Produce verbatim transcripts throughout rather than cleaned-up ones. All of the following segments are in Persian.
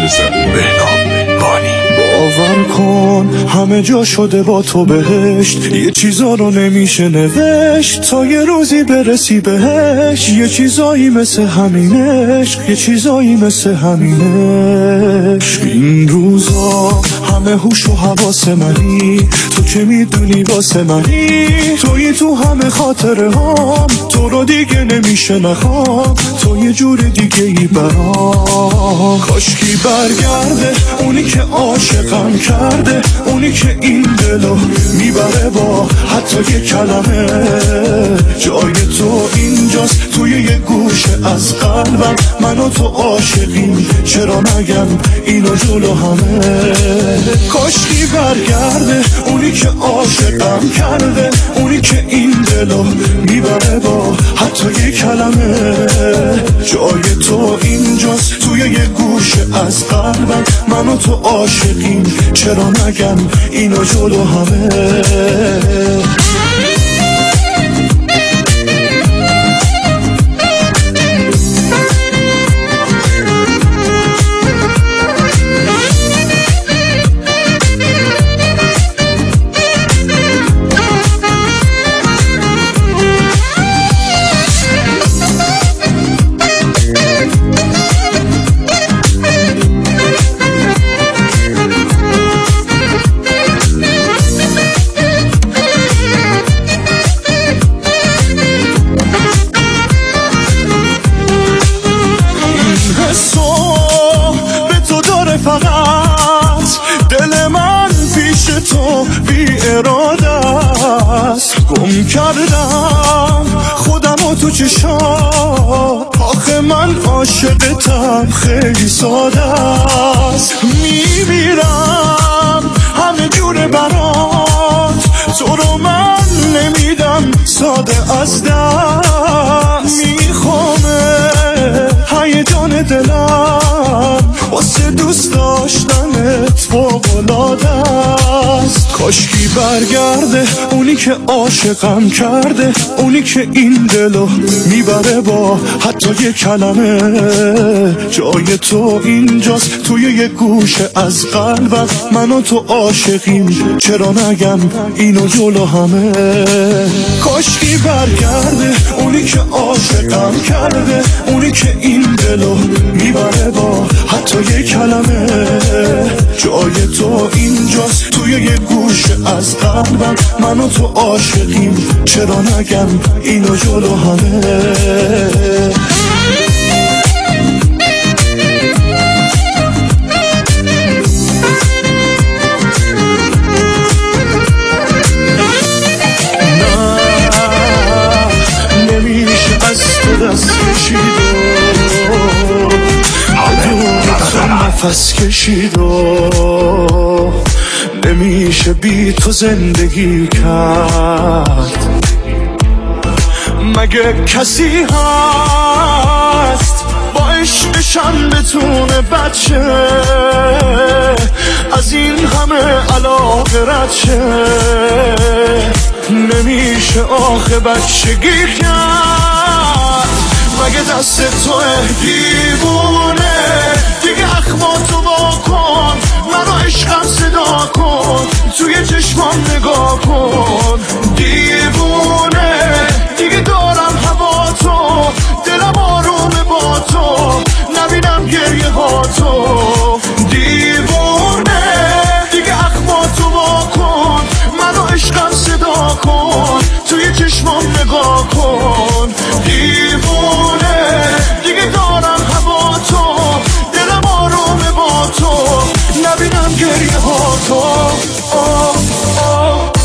عزیزم بهنام بانی. باور کن همه جا شده با تو بهشت، یه چیزا رو نمیشه نوشت تا یه روزی برسی بهش. یه چیزایی مثل همینش، یه چیزایی مثل همینش. این روزا همه هوش و حواس منی، تو که میدونی واسه منی، توی تو همه خاطره هام، تو رو دیگه نمیشه نخوام، تو یه جور دیگه ای برام. کاشکی برگرده اونی که عاشقم کرده، اونی که این دلو میبره با حتی یه کلمه. جای تو اینجاست توی یه گوشه از قلبم، من و تو عاشقیم چرا نگم اینو جلو همه. کاشکی برگرده اونی که عاشقم کرده، اونی که این دلو میبره با حتی یه کلمه. جای تو اینجاست توی یه گوشه از قلبم، من و تو عاشقیم چرا نگم اینو جلو همه. فقط دل من پیش تو بی اراده است، گم کردم خودم و تو چشات. آخه من عاشقتم خیلی ساده است، میمیرم همه جور برات، تو رو من نمیدم ساده از دست. میخوامه هیجان دلم واسه دوست داشتنت فوق‌العاده است. کاشکی برگرده اونی که عاشقم کرده، اونی که این دلو میبره با حتی یه کلمه. جای تو اینجاست توی یه گوشه از قلبم، من و تو عاشقیم چرا نگم اینو جلو همه. کاشکی برگرده اونی که عاشقم کرده، اونی که این دلو میبره با حتی یه کلمه. جای تو اینجاست توی یه گوشه از قلبم، من و تو عاشقیم چرا نگم اینو جلو همه. دست کشید و نفس کشید و نمیشه بی تو زندگی کرد. مگه کسی هست با عشقشم بتونه بچه از این همه علاقه رد شه؟ نمیشه آخه بچگی کرد. مگه دست تو دیوونه دیگه اخماتو واکن، منو عشقم صدا کن، توی چشمام نگاه کن. دیوونه دیگه دارم هوا تو، دلم آرومه با تو، نبینم گریه ها تو. دیوونه دیگه اخماتو واکن، منو عشقم صدا کن، توی چشمام نگاه کن. دیوونه دیگه دارم هوا تو، دلم آرومه با تو، نبینم گریه ها تو. آه آه.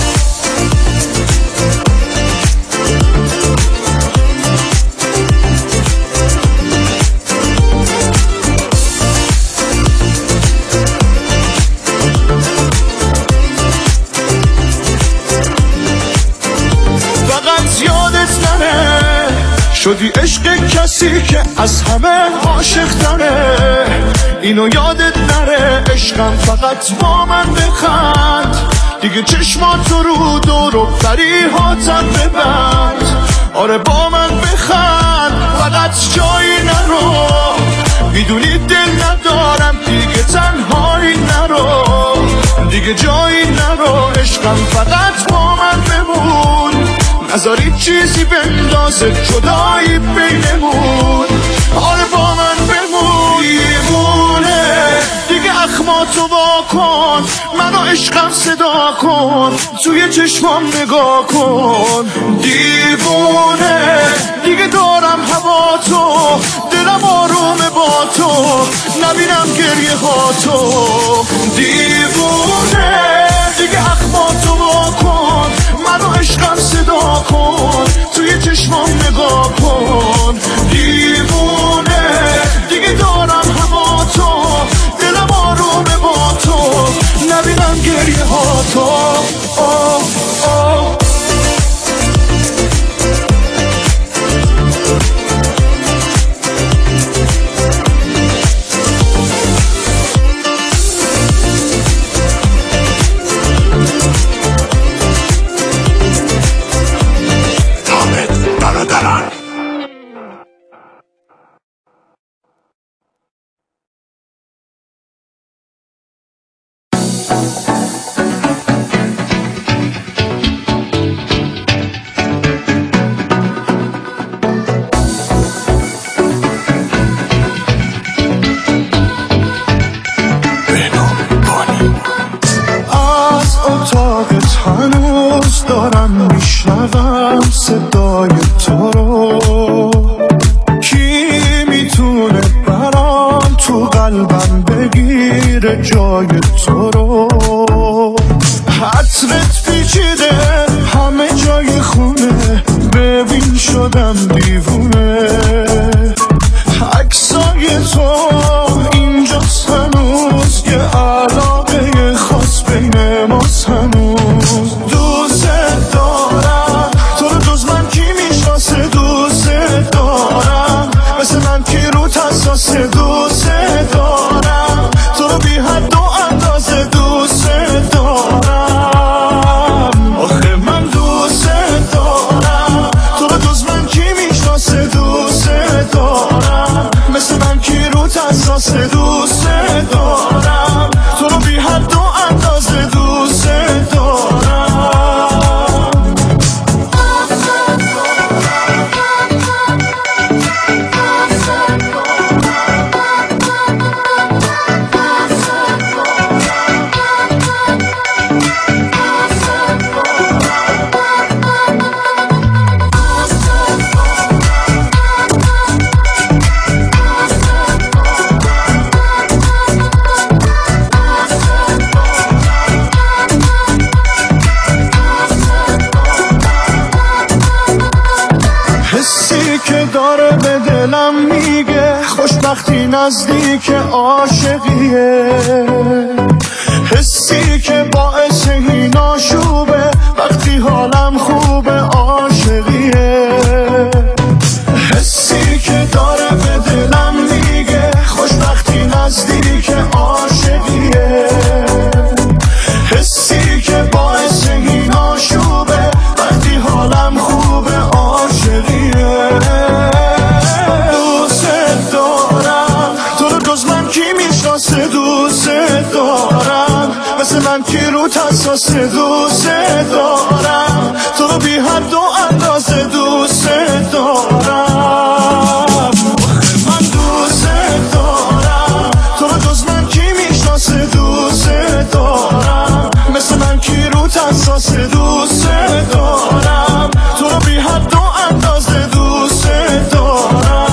فقط یادت نره شدی عشق کسی که از همه عاشق تره. اینو یادت نره عشقم فقط با من بخند، دیگه چشماتو رو دور و فریحاتم ببند. آره با من بخند، فقط جایی نرو میدونی دل ندارم دیگه تنهایی نرو، دیگه جایی نرو، عشقم فقط با من بمون، نذاری چیزی بندازه جدایی بینمون، آره با من بمون. دیوونه دیگه اخماتو وا کن، منو عشقم صدا کن، توی چشمام نگاه کن. دیوونه دیگه دارم هوا تو، دلم آرومه با تو، نبینم گریه ها تو. دیوونه دیگه اخماتو وا کن، منو عشقم صدا کن، توی چشمام نگاه کن. دیوونه دیگه دارم هوا تو، دلم آرومه با تو، نبینم گریه ها تو. آه آه صدای تو رو، کی میتونه برام تو قلبم بگیره جای تو رو. حتمت پیچیده همه جای خونه، ببین شدم دیوونه. عکسای تو اینجاست هنوز، یه علاقه خاص بین ماست هنوز. دوست دارم تو رو، جز من کی میشناسه؟ دوست دارم مثل من کی رو حساس؟ دوست دارم تو رو بی حد و اندازه، دوست دارم. آخه من دوست دارم تو رو، جز من کی میشناسه؟ دوست دارم مثل من کی رو حساس؟ دوست دارم تو رو بی حد و اندازه، دوست دارم. خوشبختی نزدیک عاشقیه، حسی که باعث این آشوبه، وقتی حالم خوبه عاشقیه. حسی که داره به دلم میگه خوشبختی نزدیک عاشقیه، حسی که باعث این آشوبه، وقتی حالم خوبه عاشقیه. دوست دارم مثل من کی رو حساس؟ دوست دارم تو رو بی حد و اندازه، دوست دارم. من دوست دارم تو رو، جز من کی میشناسه؟ دوست دارم مثل من کی رو حساس؟ دوست دارم تو رو بی حد و اندازه، دوست دارم.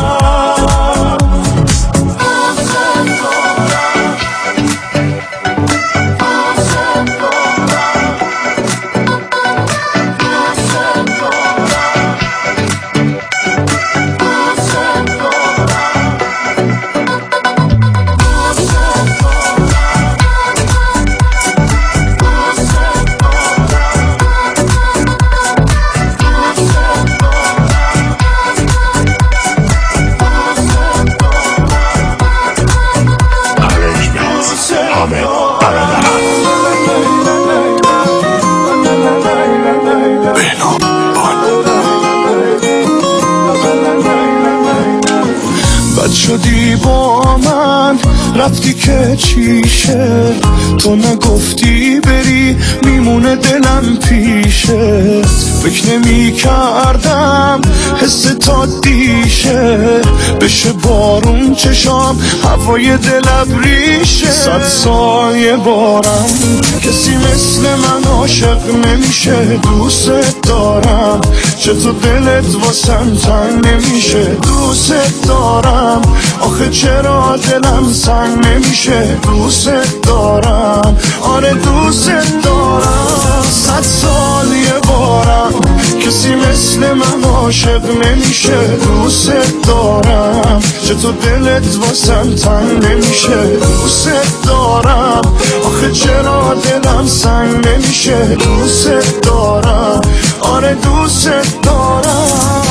رفتی که چیشه، تو نگفتی بری میمونه دلم پیشه. فکر نمی کردم حس تا دیشه، بشه بارون چشام هوای دل ابریشه. صد سال یه بارم کسی مثل من عاشق نمیشه. دوست دارم چطور دلت واسم تنگ نمیشه. دوست دارم آخه چرا دلم سنگ نمیشه. دوست دارم آره دوست دارم. صد سال یه بارم کسی مثل من عاشق نمیشه. دوست دارم چطور دلت واسم تنگ نمیشه. دوست دارم آخه چرا دلم سنگ نمیشه. دوست دارم آره دوست دارم.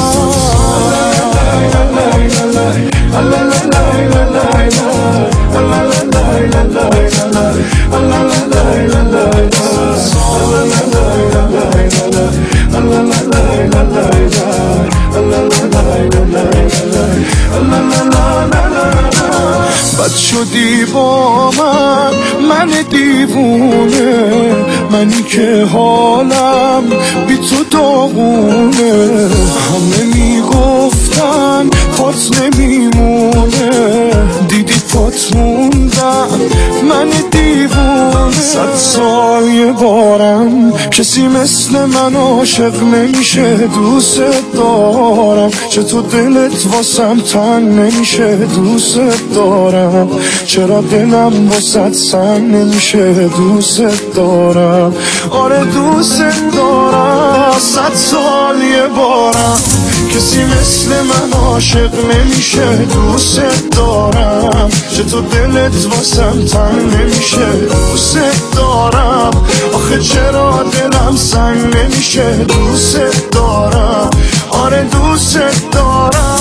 بد شدی با من، من دیوونه، منی که حالم بی تو داغونه. همه میگفتن پات نمیمونه، دیدی پات موندم من دیوونه. صد سال یه بارم کسی مثل من عاشق نمیشه. دوست دارم چطور دلت واسم تنگ نمیشه. دوست دارم چرا دلم واسط سنگ نمیشه. دوست دارم آره دوست دارم. صد سال یه بارم کسی مثل من عاشق نمیشه. دوست دارم چطور دلت واسم تنگ نمیشه. دوست دارم آخه چرا دلم سنگ نمیشه. دوست دارم آره دوست دارم.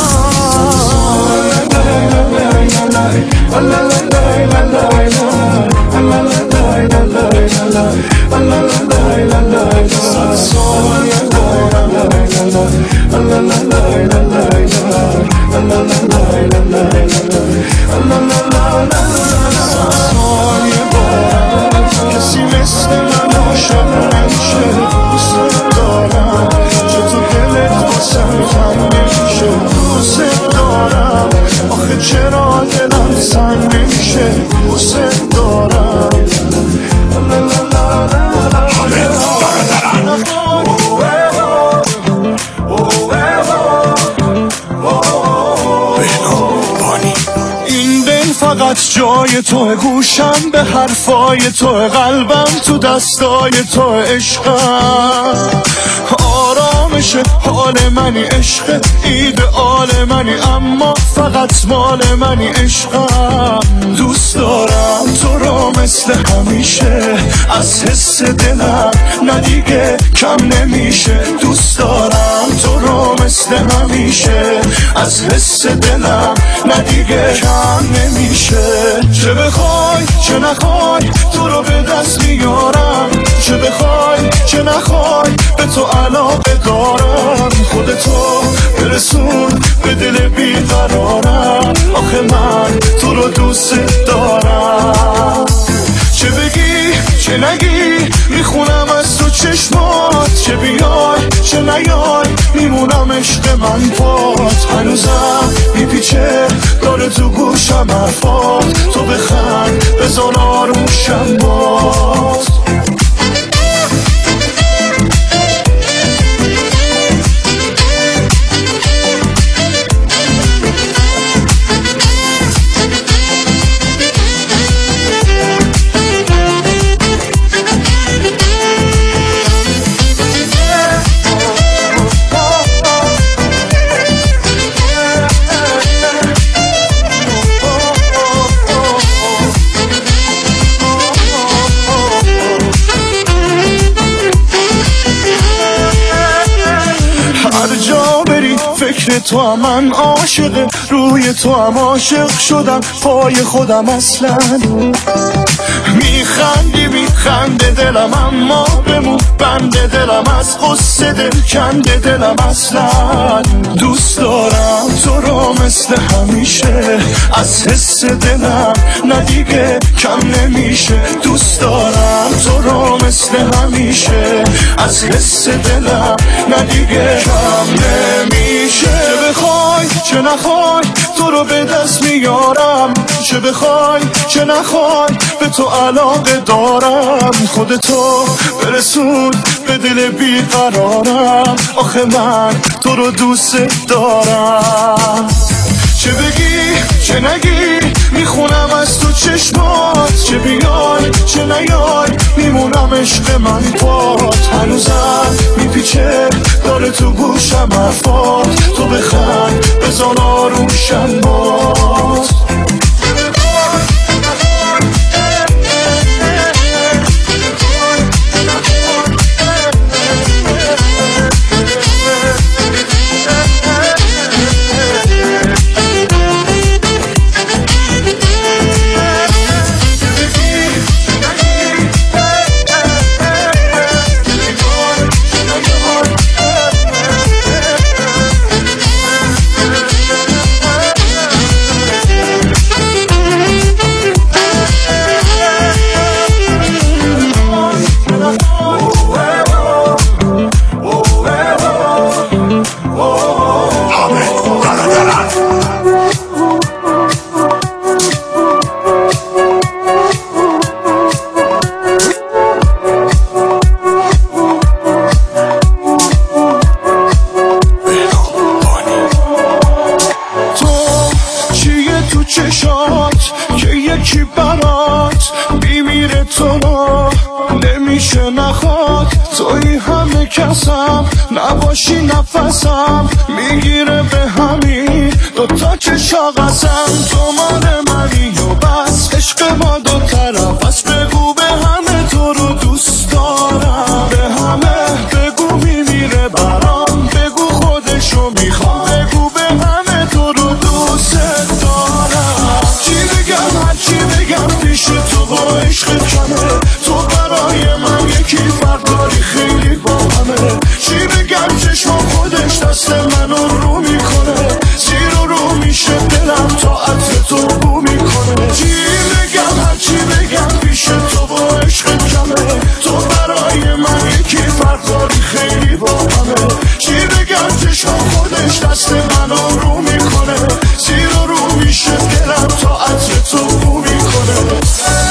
کسی مثل من عاشق نمیشه. دوست دارم چطور دلت واسم تنگ نمیشه. دوست دارم آخه چرا دلم سنگ نمیشه. دوست دارم همه برادرم بهنام بانی. این دل فقط جای تو، گوشم به حرفای تو، قلبم تو دستای تو. عشقم آرامش حال منی، عشق ایدئال منی، اما فقط مال منی. عشقم دوست دارم تو رو مثل همیشه، از حس دلم ندیگه کم نمیشه. دوست دارم تو رو مثل همیشه، از حس دلم ندیگه کم نمیشه. چه بخوای چه نخوای تو رو به دست میارم. چه بخوای چه نخوای به تو علاقه دارم. خودتو برسون به دل بیقرارم. آخه من تو رو دوست دارم. چه بگی چه نگی میخونم از تو چشمات. چه بیای چه نیای میمونم عشق من پات. هنوزم میپیچه داره تو گوشم حرفات. تو بخند بذار آروشم باد. فکر تو هم من عاشق، روی تو هم عاشق شدم، پای خودم اصلا. میخندی میخنده دلم اما بمون بنده، دلم از قصه دل کنده دلم اصلا. دوست دارم تو رو مثل همیشه، از حس دلم نه دیگه کم نمیشه. دوست دارم تو رو مثل همیشه، از حس دلم نه دیگه کم نمیشه. چه بخوای چه نخوای تو رو به دست میارم، چه بخوای چه نخوای به تو علاقه دارم. خودتو برسون به دل بیقرارم، آخه من تو رو دوست دارم. چه بگی چه نگی میخونم از تو چشمات، چه بیای چه نیای میمونم عشق من پات. هنوزم میپیچه داره تو گوشم حرفات، تو بخند بزن آروشم باد. چشات که یکی برات بیمیره تو رو نمیشه نخواد. توی همه کسم نباشی نفسم میگیره به همین دوتا چشا قسم. تو مال منی و بس عشق ما دو طرف، بس بگو به همه تو رو دوست دارم. به همه بگو میمیره برام، بگو خودشو میخوام، بگو به همه تو رو دوست دارم. چی بگم هر چی بگم پیش تو با عشق کمه، تو برای من یکی فرداری خیلی با همه. چی بگم چشم خودش دست منو رو میکنه، زیر و رو میشه دلم تا عطر تو بو میکنه. چی بگم هر چی بگم پیش تو با عشق کمه، تو برای من یکی فرداری خیلی با همه. چی بگم چشم خودش دست منو رو میکنه، زیر و رو میشه دلم تا عطر تو بو میکنه.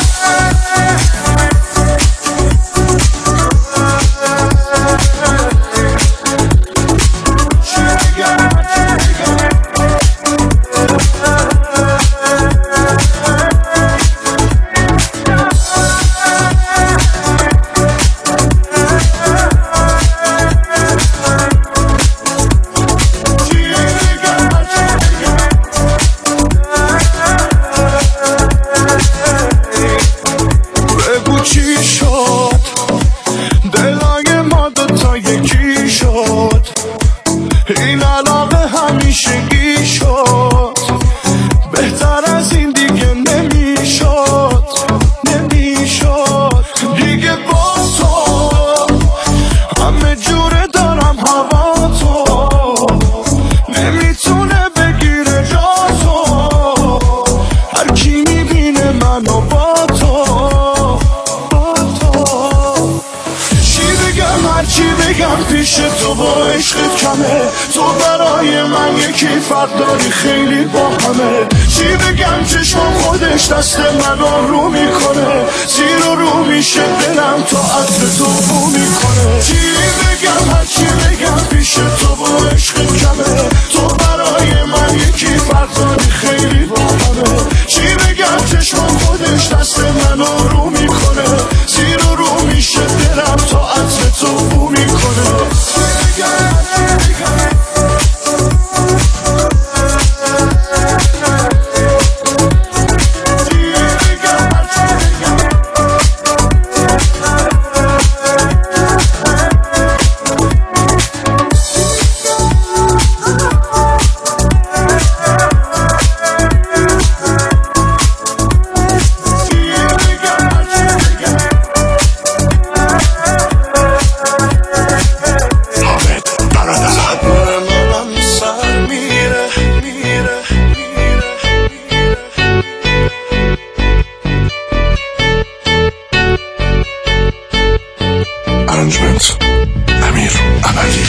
این علاقه همیشگی شد، بهتر از این دیگه نمیشد نمیشد دیگه. با تو همه جوره دارم هوا، تو نمیتونه بگیره جا تو. هر کی میبینه منو با تو با تو. چی بگم هر چی بگم پیش تو با عشقت کمه، تو برای من یکی فرق داری خیلی با همه. چی بگم چشم خودش دست منو رو میکنه، زیر و رو میشه دلم تا عطر تو بو میکنه. چی بگم هر چی بگم پیش تو با عشقت کمه، تو برای من یکی فرق داری خیلی با همه. چی بگم چشم خودش دست منو رو میکنه، زیر و رو میشه دلم تا عطر تو بو میکنه. برات امیر عبدی.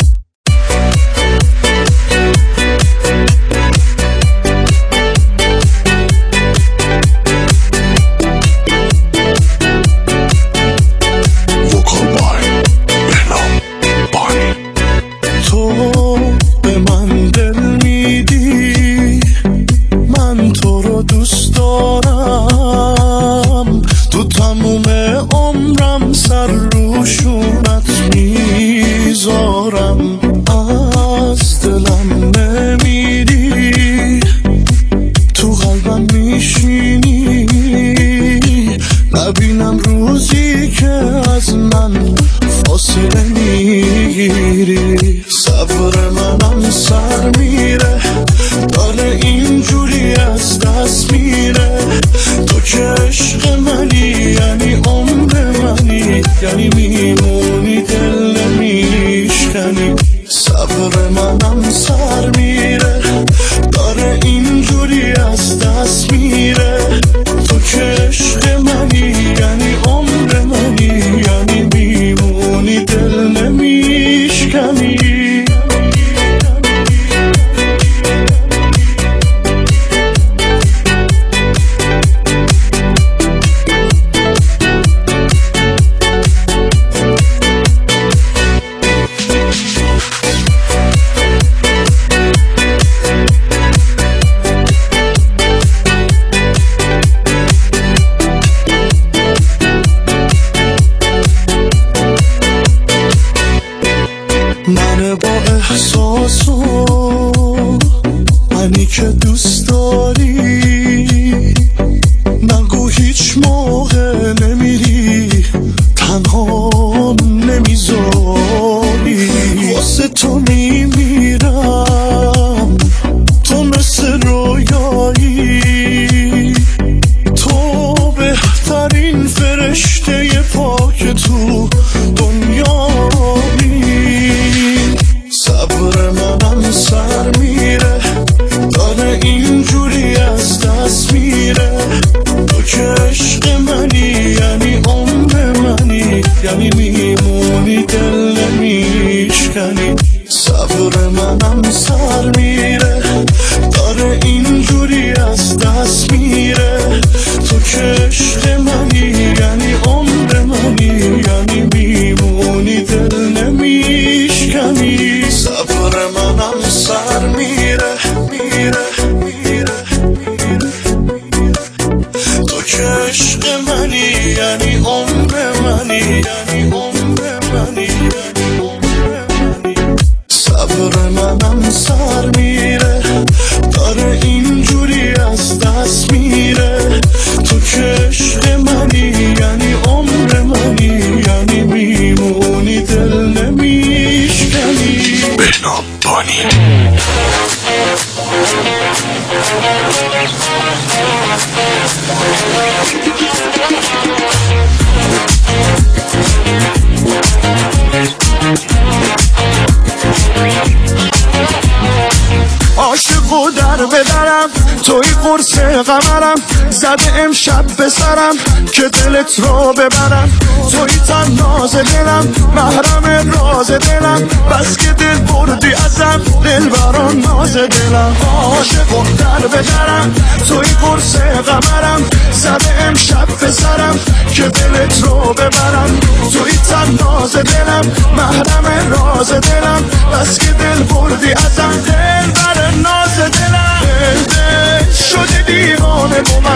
عاشقو در بدرم توی قرص قمرم زده امشب به سرم که دلت رو ببرم توی تن ناز دلم محرم راز دلم بس که دل بردی ازم دل بران ناز دلم عاشقو در بدرم توی قرص قمرم زده امشب به سرم که دلت رو ببرم توی تن ناز دلم محرم راز دلم بس که دل بردی ازم دل بران ناز دلم دل دل شده دیوانه با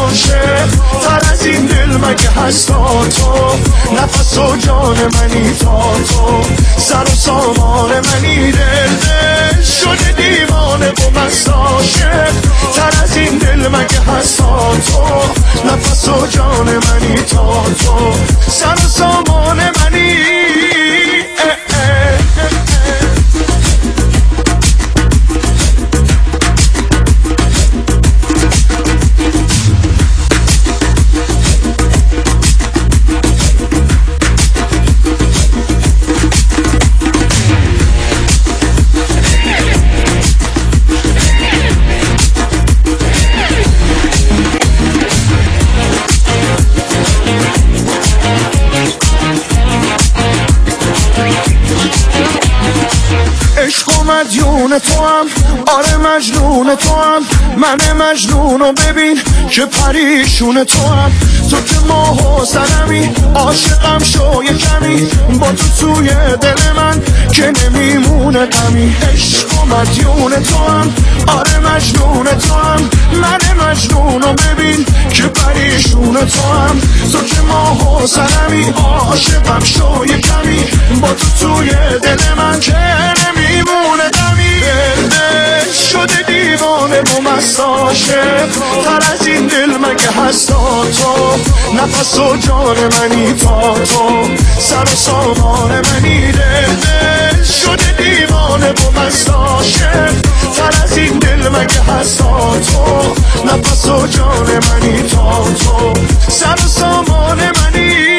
مساشه تر از این دل مگه هستا تو نفس و جان منی تا تو سر و سامان منی دل دل شده دیوانه با مساشه تر از این دل مگه هستا تو نفس و جان منی تا تو سر و سامان منی مدیون تو هم، آره مجنون تو هم، من مجنونو ببین که پریشون تو هم. تو که ماه و سرمی عاشقم شو یه کمی، با تو توی دل من که نمیمونه غمی. عشق و مدیون تو هم، آره مجنون تو هم، من مجنونو ببین که پریشون تو هم. تو که ماه و سرمی عاشقم شو یه کمی، با تو توی دل من که نمیمونه غمی. دل دل شده دیوانه و مستاشه، تر از این دل مگه هستا تو؟ نفس و جان منی تا تو، سر و سامان منی. دل دل شده دیوانه و مستاشه، تر از این دل مگه هستا تو؟ نفس و جان منی تا تو، سر و سامان منی.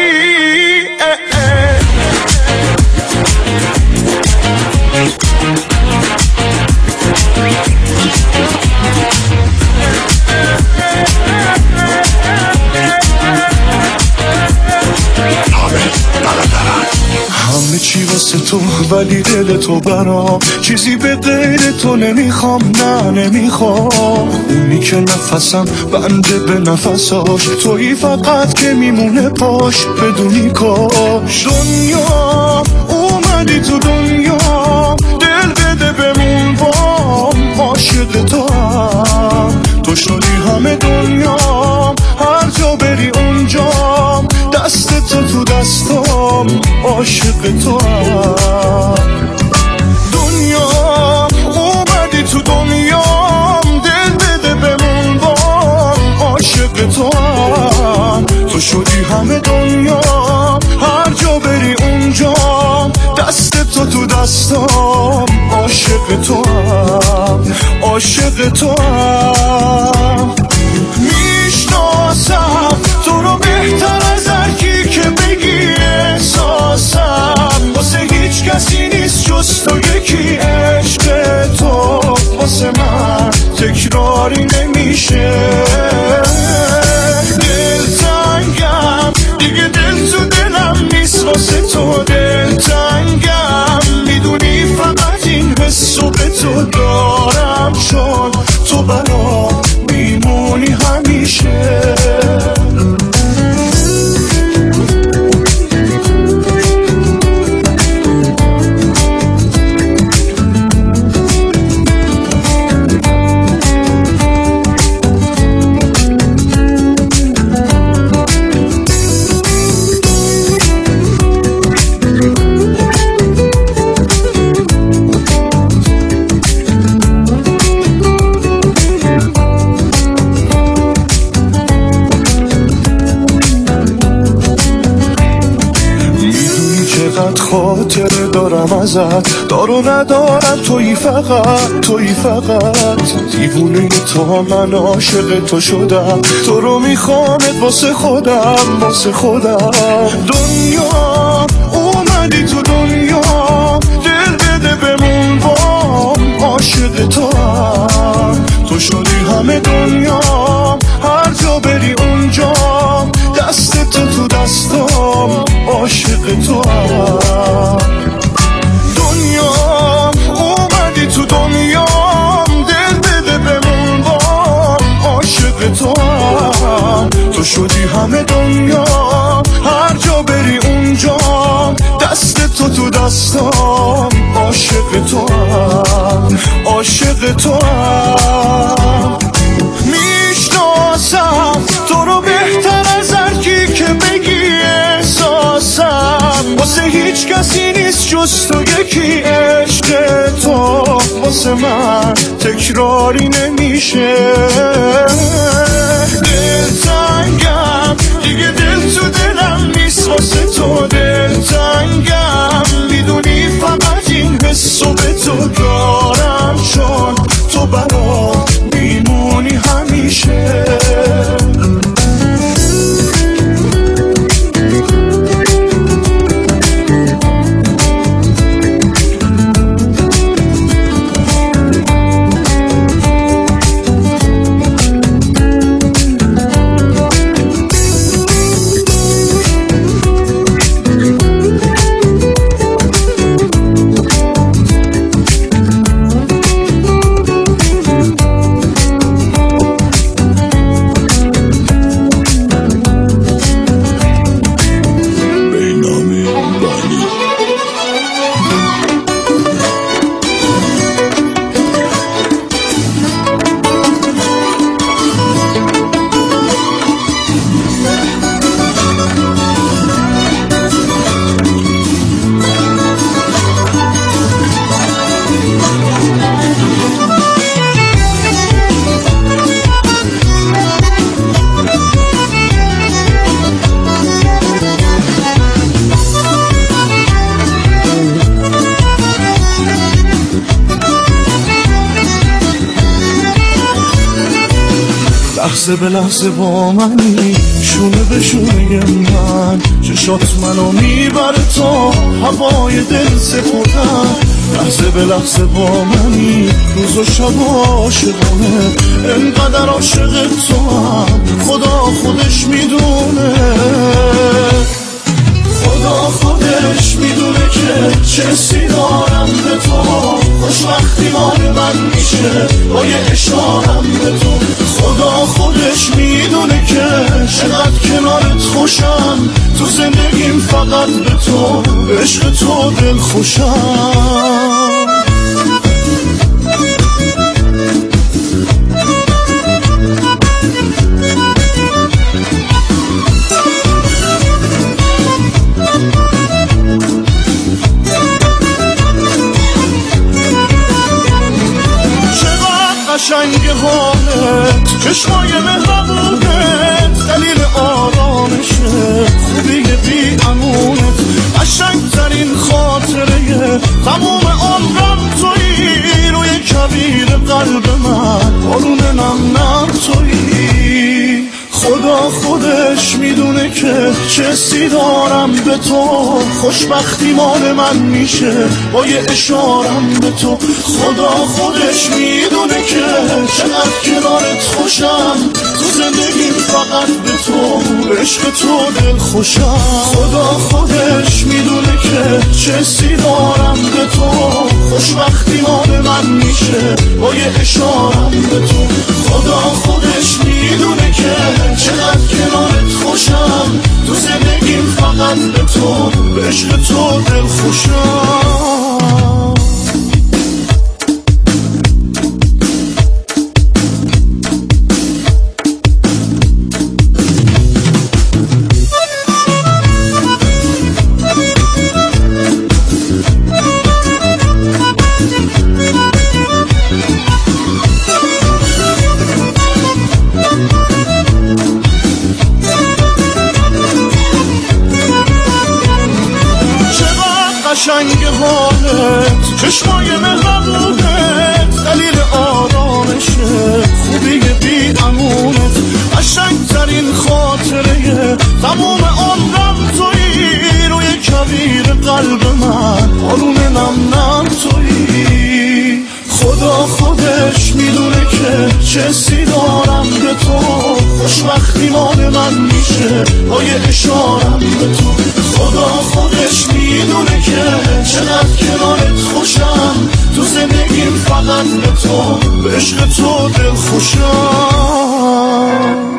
همه چی واسه تو ولی دل تو برام، چیزی به غیر تو نمیخوام، نه نمیخوام. اونی که نفسم بنده به نفساش، تویی فقط که میمونه پاش بدونی کاش. دنیا اومدی تو دنیا، دل بده بمون بام، عاشق تو هم. تو شدی همه دنیا، هر جا بری اونجام، دست تو تو دستام، عاشق تو هم. دنیا اومدی تو دنیام، دل بده بمون بام، عاشق تو هم. تو شدی همه دنیا، هر جا بری اونجام، دست تو تو دستام، عاشق تو هم، عاشق تو هم. میشناسم تو رو بهتر از هر کی که بگی احساسم، واسه هیچ کسی نیست جز تو یکی. عشق تو واسه من تکراری نمیشه. دل تنگم دیگه، دل تو دلم نیست واسه تو. دل تنگم میدونی فقط این حسو به تو دارم، چون تو برام میمونی همیشه. خاطره دارم ازت، دارو ندارم، تویی فقط، تویی فقط. دیوونه تو من عاشق تو شدم، تو رو میخوامت واسه خودم، واسه خودم. دنیا اومدی تو دنیا، دل بده بمون بام، عاشق تو هم. تو شدی همه دنیا، هر جا بری اونجام، دست تو تو دستام، عاشق تو هم. دنیا اومدی تو دنیام، دل بده بمون بام، عاشق تو هم. تو شدی همه دنیا، هر جا بری اونجام، دست تو تو دستام، عاشق تو هم، عاشق تو هم. میشناسم تو رو بهتر از هر کی که بگی احساسم، واسه هیچ کسی نیست جز تو یکی. عشق تو واسه من تکراری نمیشه. دل تنگم دیگه، دل تو دلم نیست واسه تو. دل تنگم میدونی فقط این حسو به تو دارم، چون تو برام میمونی همیشه. لحظه به لحظه با منی، شونه به شونه من، چشات منو میبره تا هوای دل سپردن. لحظه به لحظه با منی، روز و شب عاشقانه، انقدر عاشق تو هم خدا خودش میدونه. خدا خودش میدونه که چه حسی دارم به تو، خوشبختی مال من میشه با یه اشارم به تو. خدا خودش میدونه که چقدر کنارت خوشم، تو زندگیم فقط به تو، عشق تو دل خوشم. قشنگ حالت، چشمای مهربونت، دلیل آرامشه، خوبی بی امونت، قشنگ ترین خاطره تموم عمرم تویی، روی کبیر قلب من بارون نم نم تویی. خدا خودش میدونه که چه حسی دارم به تو، خوشبختی مال من میشه با یه اشارم به تو. خدا خودش میدونه که چقدر کنارت خوشم، تو زندگیم فقط به تو، عشق تو دل خوشم. خدا خودش میدونه که چه حسی دارم به تو، خوشبختی مال من میشه با یه اشارم به تو. خدا خودش میدونه که چقدر کنارت خوشم، تو زندگیم فقط به تو، به عشق تو دل خوشم. قشنگ حالت، چشمای مهربونت، دلیل آرامشه، خوبی بی امونت، قشنگ ترین خاطره تموم عمرم تویی، روی کبیر قلب من بارون نم نم تویی. خدا خودش میدونه که چه حسی دارم به تو، خوشبختی مال من میشه با یه اشارم به تو. خدا خودش میدونه که چقدر کنارت خوشم، تو زندگیم فقط به تو، به عشق تو دل خوشم.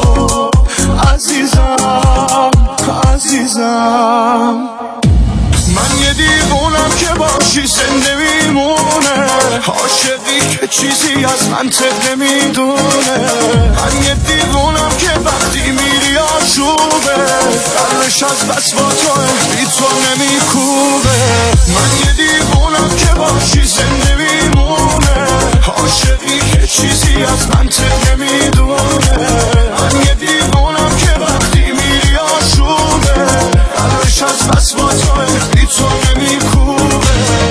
عزیزم عزیزم من یه دیوونم که باشی زنده میمونه عاشقی که چیزی از منطق نمیدونه من یه دیوونم که وقتی میری آشوبه قلبش از بس با توه بی تو نمیکوبه من یه دیوونم که باشی زنده میمونه عاشقی که چیزی از منطق نمیدونه من یه دیوونم که وقتی میری آشوبه قلبش از بس با توه بی تو نمیکوبه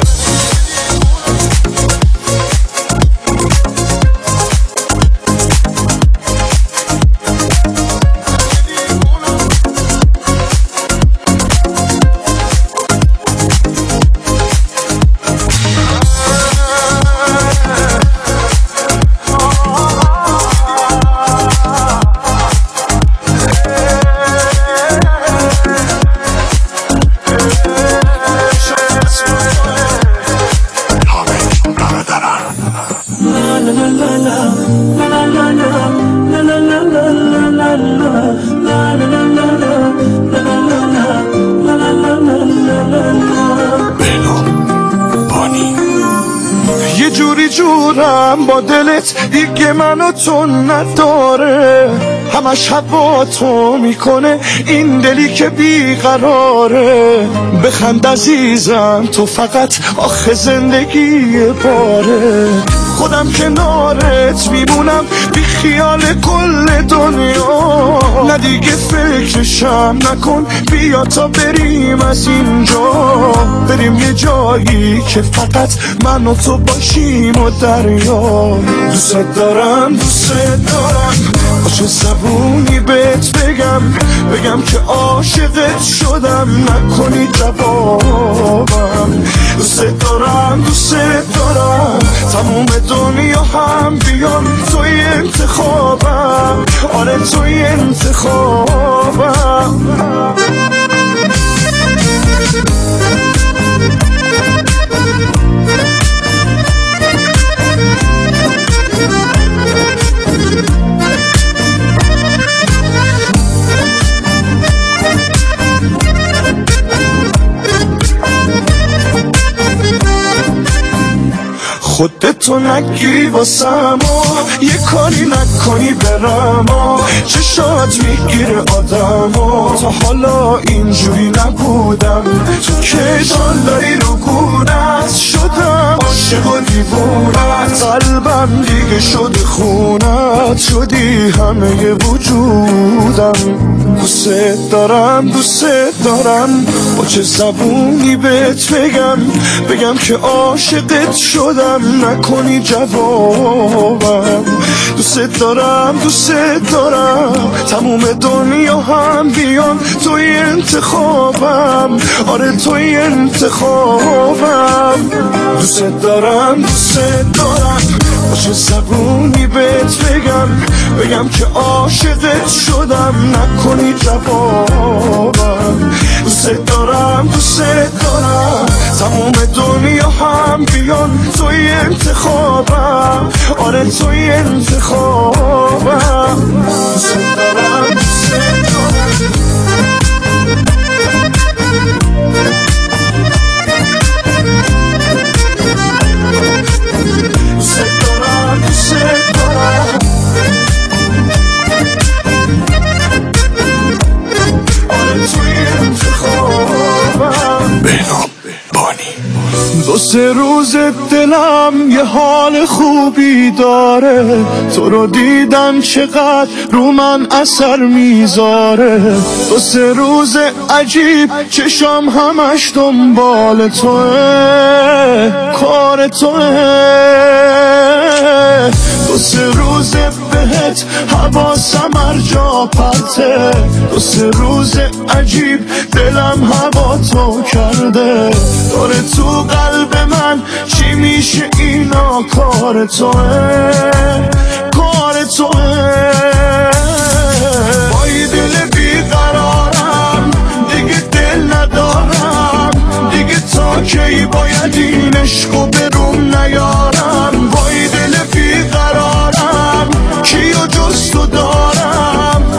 یه جوری جورم با دلت دیگه منو تو نداره همش هوا تو میکنه این دلی که بیقراره بخند عزیزم تو فقط آخه زندگی باره خودم کنارت میمونم بی خیال کل دنیا نه دیگه فکرشم نکن بیا تا بریم از اینجا بریم یه جایی که فقط من و تو باشیم و دریا دوست دارم دوست دارم با چه زبونی بهت بگم بگم که عاشقت شدم نکنی جوابم دوست دارم دوست دارم تموم دنیا هم بیان توی انتخابم آره توی انتخابم خودتو نگیری واسم و یه کاری نکنی برم و چشات میگیره آدم و تا حالا اینجوری نبودم تو که داری رو گونت شدم عاشق و دیوونت قلبم دیگه شده خونت شدی همه وجودم دوست دارم دوست دارم با چه زبونی بهت بگم بگم که عاشقت شدم نکنی جوابم دوست دارم دوست دارم تموم دنیا هم بیان توی انتخابم آره توی انتخابم دوست دارم دوست دارم با چه زبونی بهت بگم بگم که عاشقت شدم نکنی جوابم دوست دارم دوست دارم تموم دنیا هم بیان توی انتخابم آره توی انتخابم دوست دارم دوست دارم دوست دارم دوست دارم آره توی انتخابم بهنام بانی دو سه روز دلم یه حال خوبی داره تو رو دیدم چقدر رو من اثر میذاره دو سه روز عجیب چشام همش دنبال توه کار توه دو سه روز بهت حواسم هر جا پرته دو سه روز عجیب دلم هوا تو کرده داره تو قلب من چی میشه اینا کار توه کار توه با این دل بیقرارم دیگه دل ندارم دیگه تا کی باید این عشقو بروم نیارم با این دل بیقرارم کیو جز تو دارم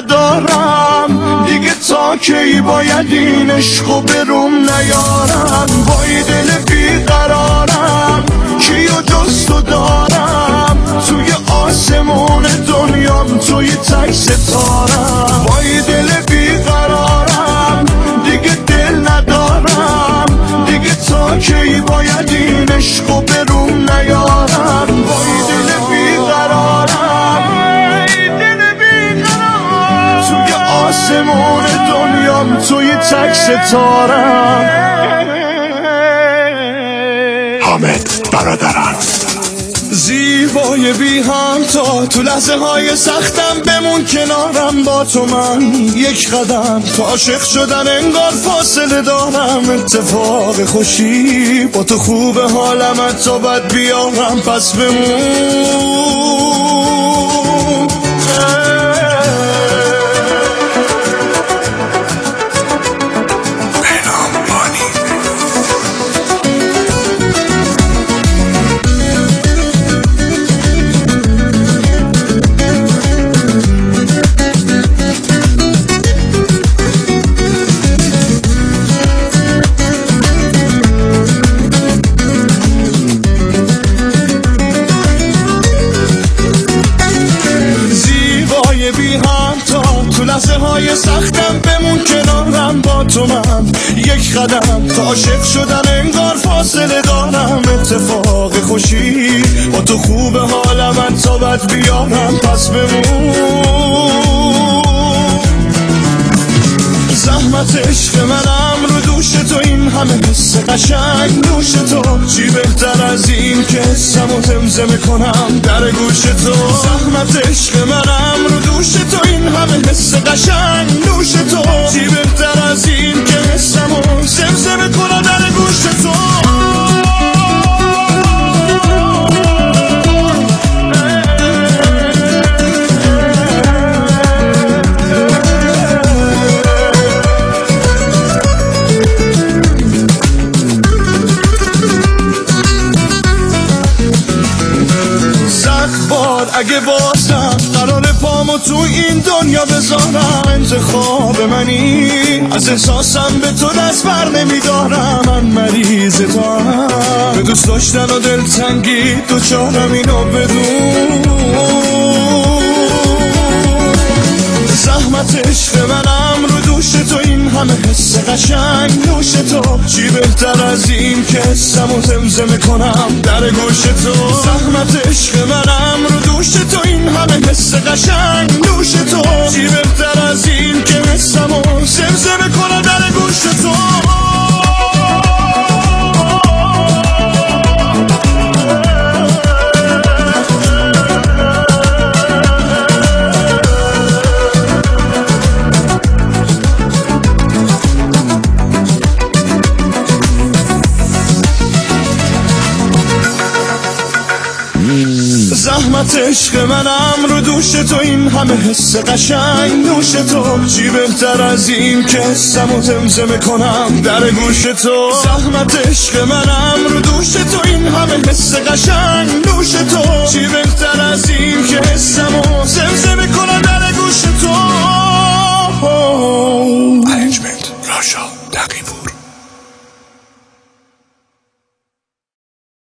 ندارم دیگه، تا کی باید این عشقو بروم نیارم؟ با یه دل بیقرارم کیو جز تو دارم، توی آسمون دنیام توی تک ستارم. با یه دل بیقرارم دیگه دل ندارم دیگه، تا کی باید این عشقو بروم نیارم؟ با یه دل بیقرارم توی آسمون دنیام توی تک ستارم. حامد برادران. زیبای بی همتا تو لحظه های سختم بمون کنارم، با تو من یک قدم تو عاشق شدن انگار فاصله دارم. اتفاق خوشی با تو خوبه حالم تا بد بیارم، پس بمون. بی همتا تو لحظه های سختم بمون کنارم، با تو من یک قدم تا عاشق شدن انگار فاصله دارم. اتفاق خوشی با تو خوبه حالم تا بد بیارم، پس بمون. زحمت عشق منم رو دوش تو، این همه حس قشنگ نوش تو، چی بهتر از این که حسمو زمزمه کنم در گوش تو. زحمت عشق منم رو دوش تو، این همه حس قشنگ نوش تو، چی بهتر از این که حسمو زمزمه کنم در گوش تو. اگه بازم قرار پامو تو این دنیا بذارم، انتخاب منی از احساسم به تو دست بر نمیدارم. من مریض تو هم به دوست داشتن و دلتنگی دوچارم، اینو بدون. زحمت عشق منم رو دوش تو، این همه حس قشنگ نوش تو، چی بهتر از این که حسمو زمزمه کنم در گوش تو. زحمت عشق منم رو دوش تو، این همه حس قشنگ نوش تو، چی بهتر از این که حسمو زمزمه کنم در گوش تو. زحمت عشق منم رو دوش تو، این همه حس قشنگ نوش تو، چی بهتر از این که حسمو زمزمه کنم در گوش تو. زحمت عشق منم رو دوش تو، این همه حس قشنگ نوش تو، چی بهتر از این که حسمو زمزمه کنم در گوش تو. ارنجمنت راشا تقی‌پور.